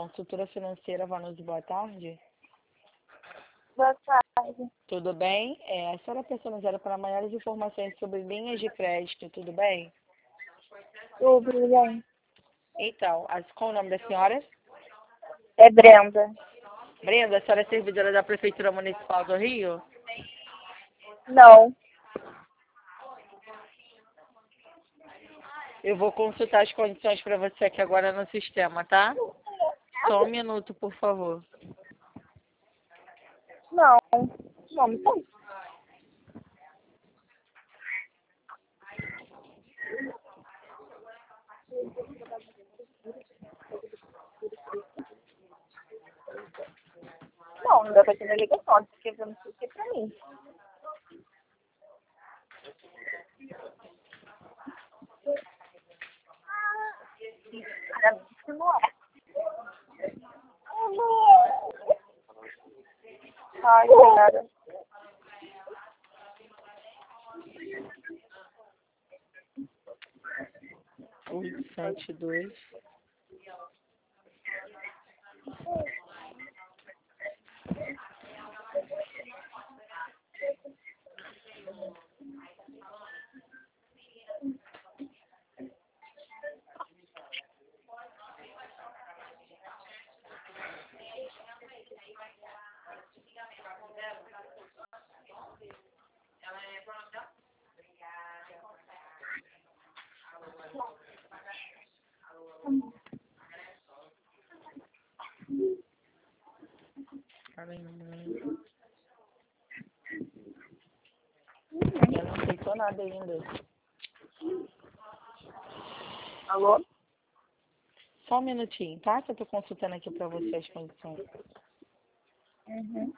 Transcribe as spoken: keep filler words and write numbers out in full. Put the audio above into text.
Consultora financeira, Vanusa, boa tarde. Boa tarde. Tudo bem? É, a senhora personalizada para maiores informações sobre linhas de crédito, tudo bem? Tudo bem? Então, as- qual o nome da senhora? É Brenda. Brenda, a senhora é servidora da Prefeitura Municipal do Rio? Não. Eu vou consultar as condições para você aqui agora no sistema, tá? Só um minuto, por favor. Não. Não, não tem. Não, não dá pra ter ligação, porque eu não sei o que é pra mim. Claramente não é. Ai, cara. oito sete dois. Caramba. Eu não aceitou nada ainda. Alô? Só um minutinho, tá? Que eu tô consultando aqui para você as condições. Uhum.